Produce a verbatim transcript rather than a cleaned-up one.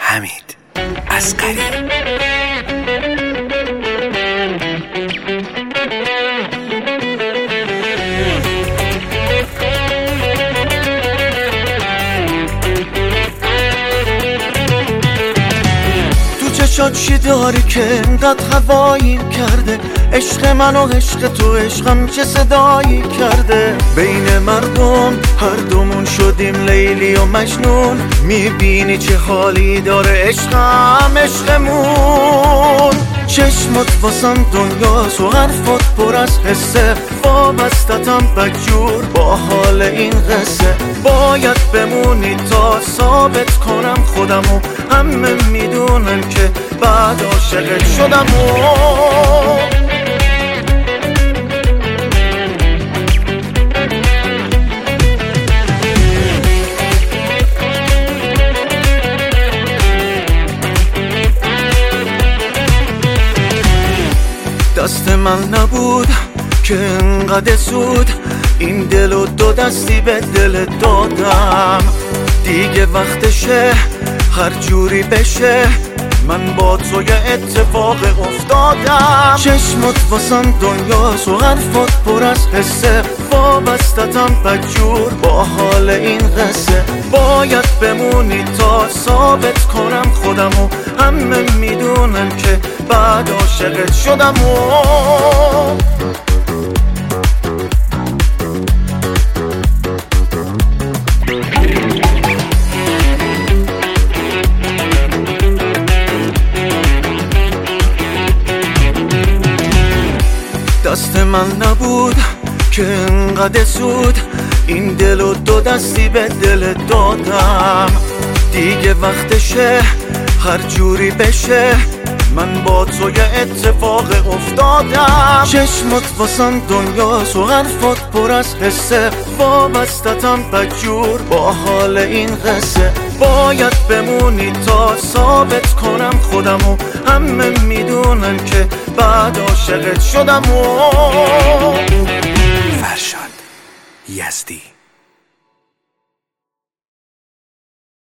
حمید اصغری. چشات چی داری که انقدر هواییم کرده؟ عشق من و عشق تو، عشقم چه صدایی کرده؟ بین مردم هر دومون شدیم لیلی و مجنون. میبینی چه حالی داره عشقم عشقمون. چشمت واسم دنیاست و حرفات پر از حسه، وابستتم بدجور با حال این قصه. باید بمونی تا ثابت کنم خودمو، همه میدونن که بعد عاشقت شدم و دست من نبود که انقدر زود این دل و دو دستی به دل دادم. دیگه وقتشه هر جوری بشه، من با تو یه اتفاق افتادم. چشمت واسم دنیاست و حرفات پر از حسه، وابستتم بدجور با حال این قصه. باید بمونی تا ثابت کنم خودمو، همه میدونن که بعد عاشقت شدم و دست من نبود که انقدر زود این دل و دو دستی به دل دادم. دیگه وقتشه هر جوری بشه، من با تو یه اتفاق افتادم. چشمت واسم دنیاست و حرفات پر از حسه، وابستتم بدجور با حال این قصه. باید بمونی تا ثابت کنم خودمو، همه میدونن که بعد عاشقت شدم و فرشاد یزدی.